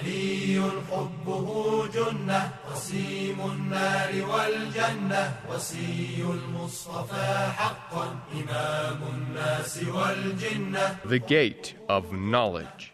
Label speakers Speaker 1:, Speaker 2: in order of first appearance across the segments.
Speaker 1: علي حبه جنة قسيم النار والجنة وصي المصطفى حقا إمام الناس والجنة.
Speaker 2: The Gate of Knowledge.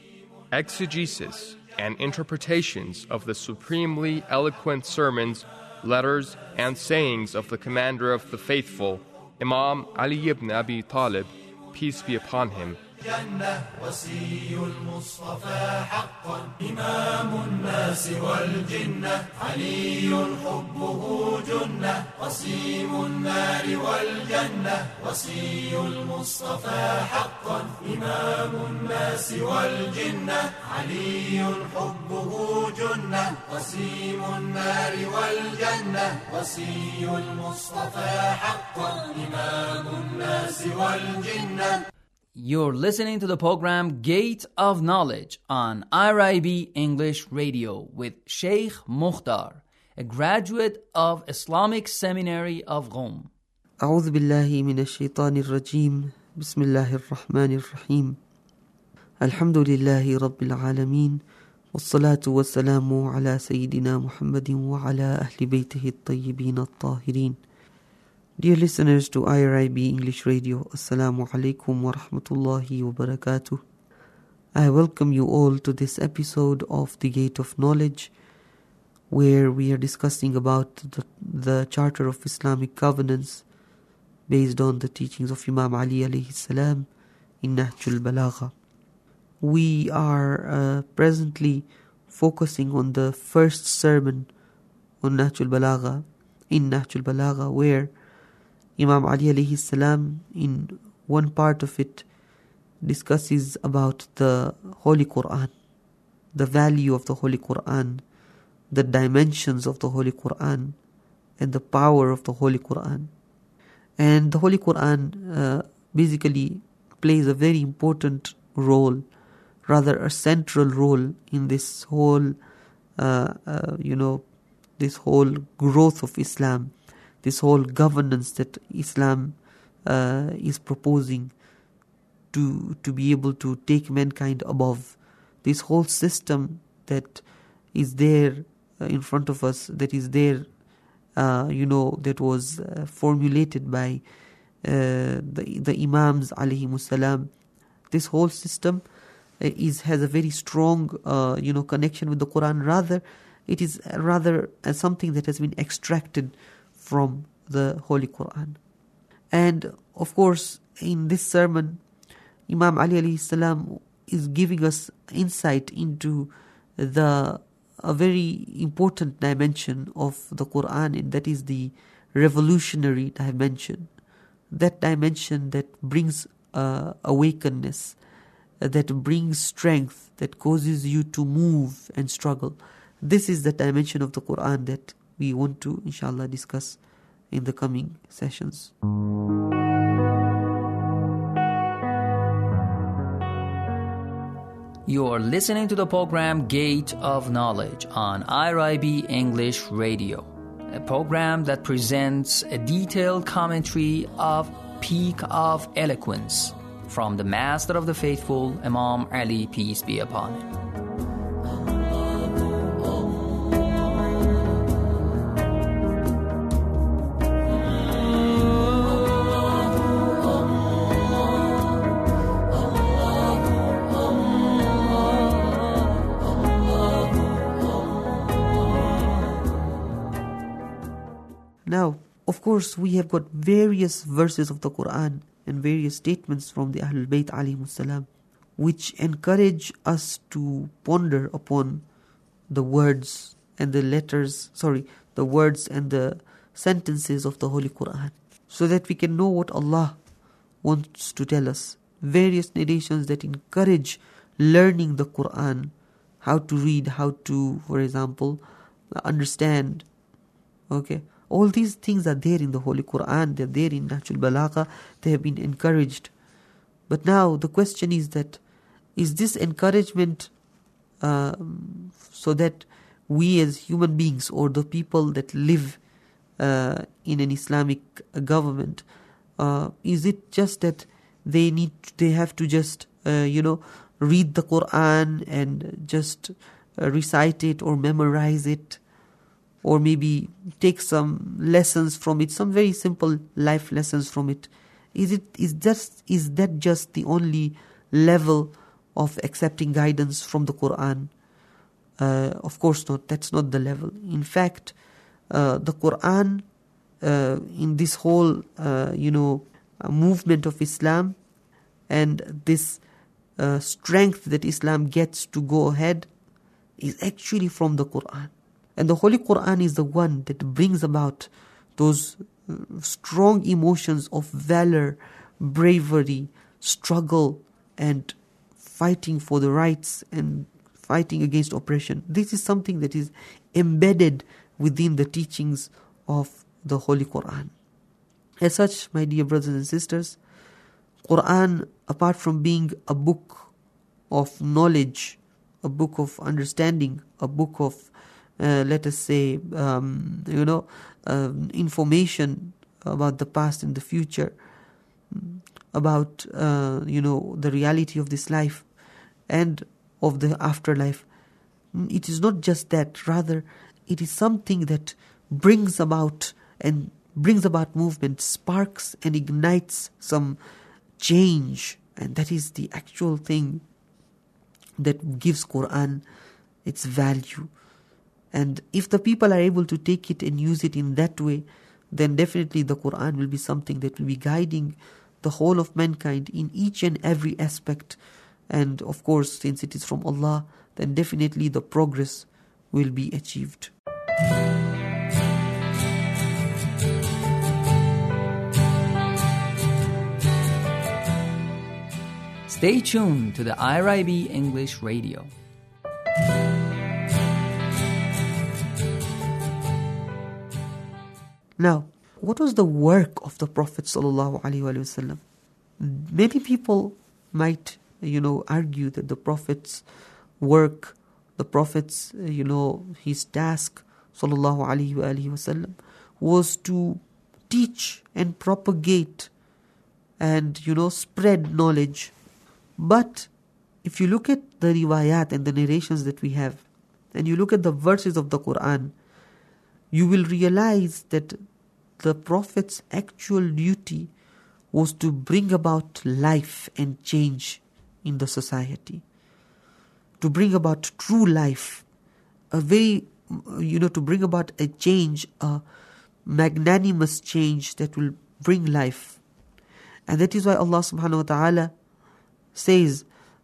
Speaker 2: Exegesis and interpretations of the supremely eloquent sermons, letters, and sayings of the Commander of the Faithful, Imam Ali ibn Abi Talib, peace be upon him.
Speaker 1: جنة وصي المصطفى حقا إمام الناس والجنة علي حبه جنة قسيم النار والجنة وصي المصطفى حقا إمام الناس والجنة علي حبه جنة قسيم النار والجنة وصي المصطفى حقا إمام الناس والجنة.
Speaker 3: You're listening to the program Gate of Knowledge on IRIB English Radio with Sheikh Mukhtar, a graduate of Islamic Seminary of Qom.
Speaker 4: أعوذ بالله من الشيطان الرجيم بسم الله الرحمن الرحيم الحمد لله رب العالمين والصلاة والسلام على سيدنا محمد وعلى أهل بيته الطيبين الطاهرين. Dear listeners to IRIB English Radio, Assalamu alaikum wa rahmatullahi wa barakatuh. I welcome you all to this episode of The Gate of Knowledge, where we are discussing about the Charter of Islamic Governance based on the teachings of Imam Ali alayhi salam in Nahjul Balagha. We are presently focusing on the first sermon on Nahjul Balagha, where Imam Ali alayhi salam, in one part of it, discusses about the Holy Quran, the value of the Holy Quran, the dimensions of the Holy Quran, and the power of the Holy Quran. And the Holy Quran basically plays a very important role, rather a central role in this whole, this whole growth of Islam, this whole governance that Islam is proposing to be able to take mankind above. This whole system that is there in front of us, that is there, that was formulated by the Imams alayhimus salam. This whole system has a very strong, connection with the Quran. Rather, it is rather something that has been extracted from the Holy Quran. And of course, in this sermon, Imam Ali alayhi salam is giving us insight into a very important dimension of the Quran, and that is the revolutionary dimension. That dimension that brings awakeness, that brings strength, that causes you to move and struggle. This is the dimension of the Quran that we want to, inshallah, discuss in the coming sessions.
Speaker 3: You are listening to the program Gate of Knowledge on IRIB English Radio, a program that presents a detailed commentary of Peak of Eloquence from the Master of the Faithful, Imam Ali, peace be upon him.
Speaker 4: Now, of course, we have got various verses of the Quran and various statements from the Ahlul Bayt alayhimus salam, which encourage us to ponder upon the words and the words and the sentences of the Holy Quran, so that we can know what Allah wants to tell us. Various narrations that encourage learning the Quran, how to read, how to, for example, understand. Okay, all these things are there in the Holy Quran. They're there in Nahjul Balagha. They have been encouraged. But now the question is that, is this encouragement so that we as human beings, or the people that live in an Islamic government, is it just that they have to just read the Quran and just recite it or memorize it, or maybe take some lessons from it, some very simple life lessons from it. Is that just the only level of accepting guidance from the Quran? Of course not. That's not the level. In fact, the Quran, in this whole movement of Islam, and this strength that Islam gets to go ahead, is actually from the Quran. And the Holy Quran is the one that brings about those strong emotions of valor, bravery, struggle, and fighting for the rights and fighting against oppression. This is something that is embedded within the teachings of the Holy Quran. As such, my dear brothers and sisters, Quran, apart from being a book of knowledge, a book of understanding, a book of let us say, information about the past and the future, about, the reality of this life and of the afterlife. It is not just that. Rather, it is something that brings about movement, sparks and ignites some change. And that is the actual thing that gives Quran its value. And if the people are able to take it and use it in that way, then definitely the Quran will be something that will be guiding the whole of mankind in each and every aspect. And of course, since it is from Allah, then definitely the progress will be achieved.
Speaker 3: Stay tuned to the IRIB English Radio.
Speaker 4: Now, what was the work of the Prophet ﷺ? Many people might, argue that the Prophet's work, the Prophet's, his task, ﷺ, was to teach and propagate and, spread knowledge. But if you look at the riwayat and the narrations that we have, and you look at the verses of the Quran, you will realize that the Prophet's actual duty was to bring about life and change in the society. To bring about true life. To bring about a change, a magnanimous change that will bring life. And that is why Allah subhanahu wa ta'ala says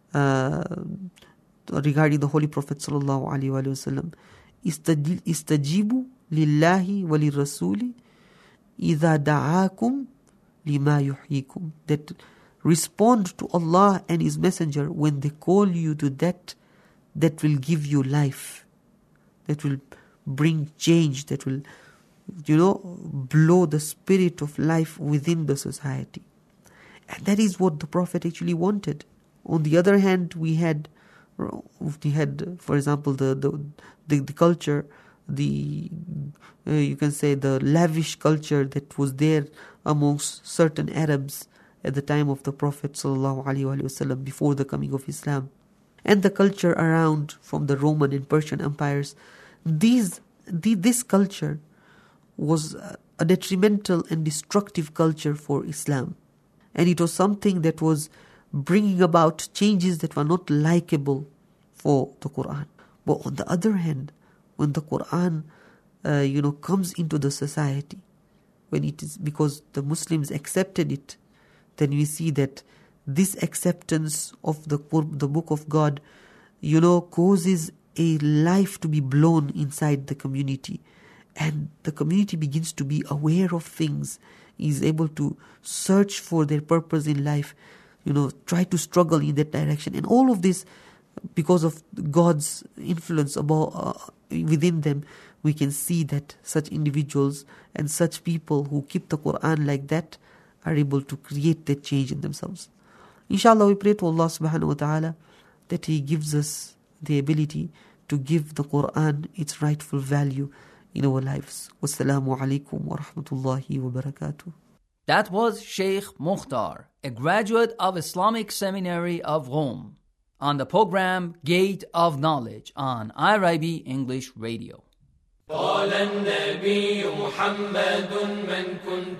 Speaker 4: regarding the Holy Prophet sallallahu alaihi wasallam, istajibu lillahi wa lirrasuli idha da'akum lima yuhyikum, that respond to Allah and His Messenger when they call you to that will give you life, that will bring change, that will blow the spirit of life within the society. And that is what the Prophet actually wanted. On the other hand, we had, for example, the culture, you can say the lavish culture that was there amongst certain Arabs at the time of the Prophet ﷺ, before the coming of Islam, and the culture around from the Roman and Persian empires. This culture was a detrimental and destructive culture for Islam. And it was something that was bringing about changes that were not likable for the Quran. But on the other hand, when the Quran, comes into the society, when it is because the Muslims accepted it, then we see that this acceptance of the Book of God, causes a life to be blown inside the community. And the community begins to be aware of things, is able to search for their purpose in life, try to struggle in that direction. And all of this, because of God's influence within them, we can see that such individuals and such people who keep the Quran like that are able to create that change in themselves. Inshallah, we pray to Allah subhanahu wa ta'ala that He gives us the ability to give the Quran its rightful value in our lives. Wassalamu alaikum wa rahmatullahi wa barakatuh.
Speaker 3: That was Sheikh Mukhtar, a graduate of Islamic Seminary of Rome. on the program Gate of Knowledge on IRIB English Radio.
Speaker 1: قال النبي محمد من كنت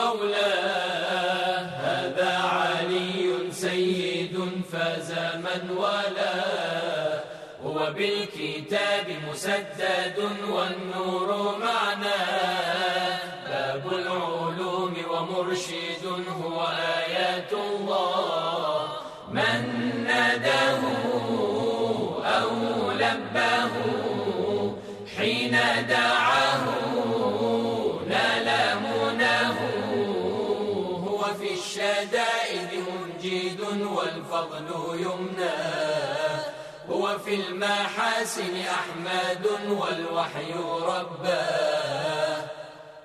Speaker 1: مولاه هذا علي سيد فاز من والاه هو بالكتاب مسدد والنور معناه باب العلوم ومرشد هو آيات الله من ناداه أو لباه حين دعاه نال مناه هو في الشدائد منجد والفضل يمناه هو في المحاسن أحمد والوحي رباه